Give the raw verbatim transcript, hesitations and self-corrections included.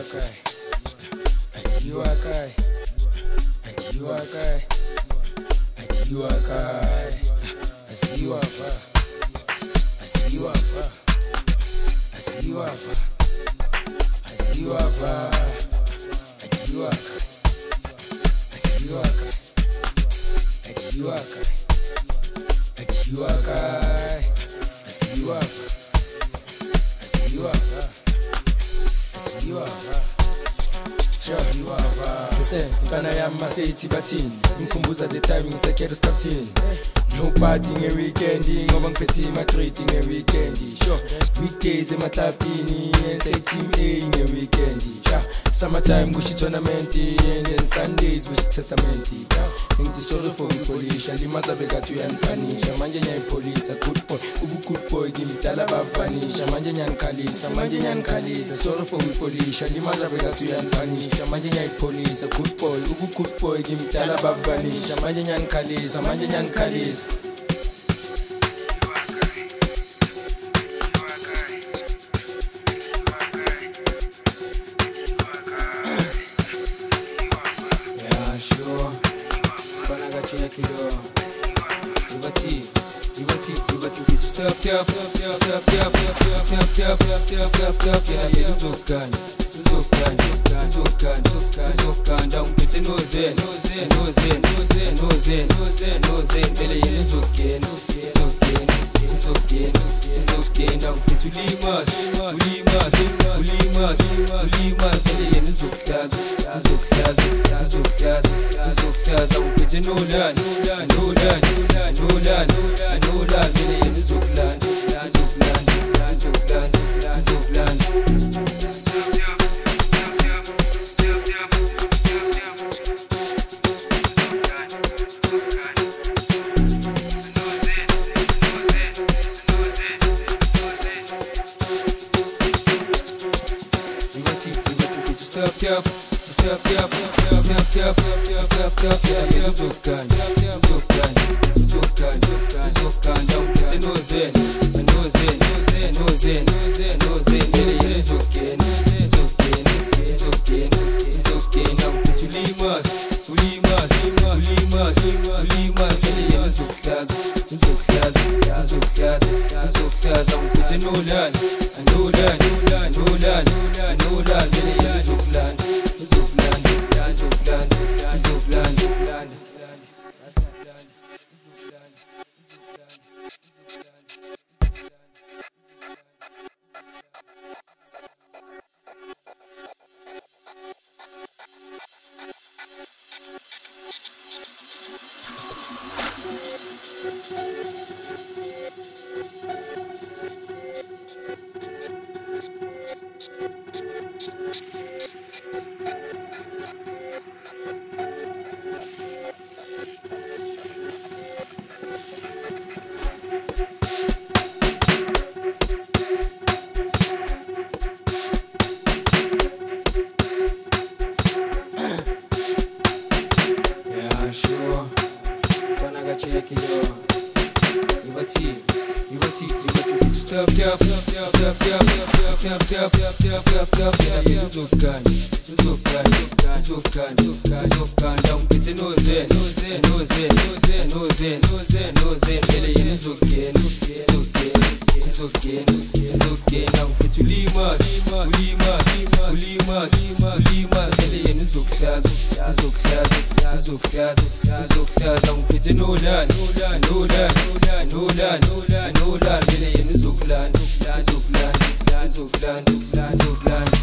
kai, adiwa kai, adiwa kai, adiwa kai, asiwa fa, asiwa fa, asiwa fa, asiwa fa, adiwa kai, adiwa kai, adiwa kai, adiwa kai, asiwa fa, asiwa fa. Listen, Ghana yam maseti batin. Mkumbuza the timing sekero captain. No partying a weekendi, ngoba ngiphethe my treating a weekendi. Sure, weekdays ematlapini and take team A in a weekendi. Sure, summertime gushi tournament and then Sundays gushi testament. Think the sorry for me police, and the mother bega to yan punish. Manje nyan police, a good boy, ubu good boy, give me talaba vanish. Manje nyan kalis, manje nyan kalis, a sorry for me police, and the mother bega to yan punish. Manje nyan police, a good boy, ubu good boy, give me talaba vanish. Manje nyan kalis, manje nyan kalis. Step up, step up, step up, step up, step up, yeah, Zokani, Zokani, Zokani, Zokani, down with no zen, no zen, no zen, no zen, no zen, no zen, no zen, Billy, Zokin, Zokin, Zokin, Zokin, down with Limas, Limas, Limas, Limas, Billy, Zokaz, Zokaz, Zokaz, Zokaz, down with no land, no land, no land, no land, Billy, Zokland, Zokland, Zokland, Zokland. Step up, step up, step up, step up, yeah, Zokan, Zokan, Zokan, Zokan, down with no zen, no zen, no zen, no zen, yeah, Zokan, Zokan, Zokan, Zokan, down with Limas, Limas, Limas, Limas, yeah, Zokaz, Zokaz, Zokaz, Zokaz, down with no land, no land, no land, no land, yeah, Zokland, Zokland, Zokland, Zokland, Zokland. Check it out. Ibati, Ibati, Ibati. Step up, step up, step up, step up. Yeah, Zokan, Zokan, Zokan, Zokan. Down with no zen, no zen, no zen, no zen, no zen, no zen. Yeah, Zokan, Zokan, Zokan, Zokan. Down with Limas, Limas, Limas, Limas. Yeah, Zokaz, Zokaz, Zokaz, Zokaz. Down with no land, no land, no land, no land, no land. Yeah, Zokland, Zokland, Zokland, Zokland.